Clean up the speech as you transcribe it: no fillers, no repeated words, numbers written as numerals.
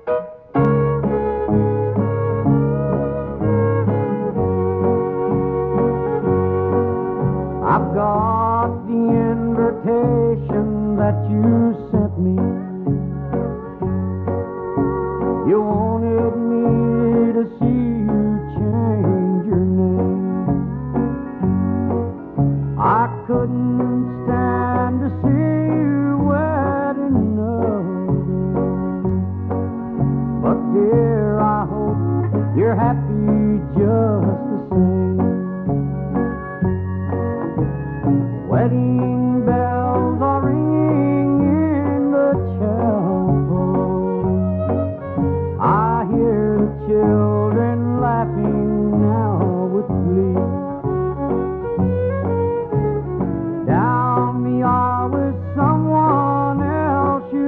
I've got the invitation that you sent me. You wanted me to see you change your name. I couldn't stand to see you wed another. But dear, I hope you're happy